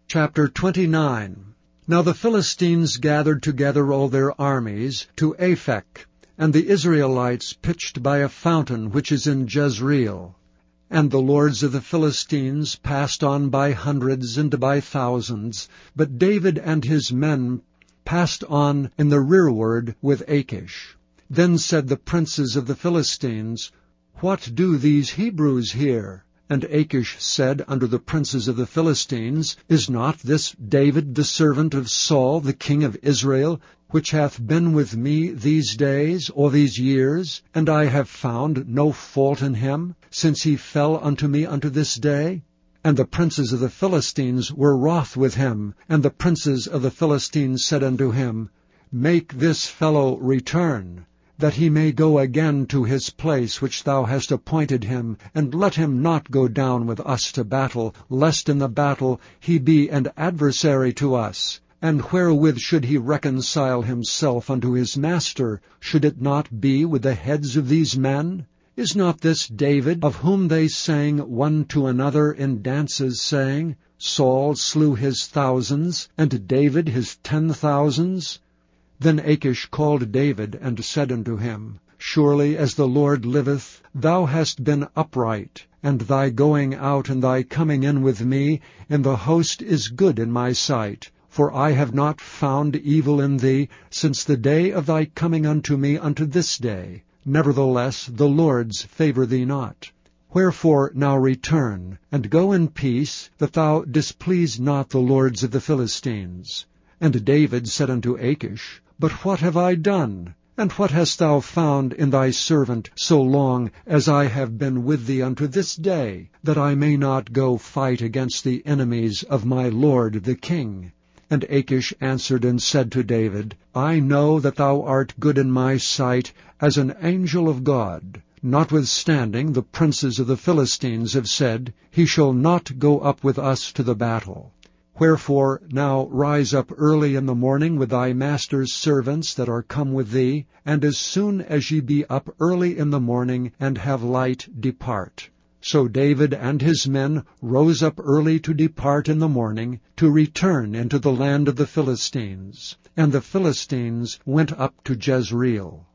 Chapter 29. Now the Philistines gathered together all their armies to Aphek, and the Israelites pitched by a fountain which is in Jezreel. And the lords of the Philistines passed on by hundreds and by thousands, but David and his men passed on in the rearward with Achish. Then said the princes of the Philistines, What do these Hebrews here? And Achish said unto the princes of the Philistines, Is not this David the servant of Saul, the king of Israel, which hath been with me these days, or these years, and I have found no fault in him, since he fell unto me unto this day? And the princes of the Philistines were wroth with him, and the princes of the Philistines said unto him, Make this fellow return, that he may go again to his place which thou hast appointed him, and let him not go down with us to battle, lest in the battle he be an adversary to us. And wherewith should he reconcile himself unto his master? Should it not be with the heads of these men? Is not this David, of whom they sang one to another in dances, saying, Saul slew his thousands, and David his 10,000s? Then Achish called David, and said unto him, Surely as the Lord liveth, thou hast been upright, and thy going out and thy coming in with me in the host is good in my sight. For I have not found evil in thee since the day of thy coming unto me unto this day. Nevertheless the Lord's favour thee not. Wherefore now return, and go in peace, that thou displease not the lords of the Philistines. And David said unto Achish, But what have I done? And what hast thou found in thy servant so long as I have been with thee unto this day, that I may not go fight against the enemies of my lord the king? And Achish answered and said to David, I know that thou art good in my sight as an angel of God. Notwithstanding the princes of the Philistines have said, He shall not go up with us to the battle. Wherefore now rise up early in the morning with thy master's servants that are come with thee, and as soon as ye be up early in the morning and have light, depart. So David and his men rose up early to depart in the morning, to return into the land of the Philistines. And the Philistines went up to Jezreel.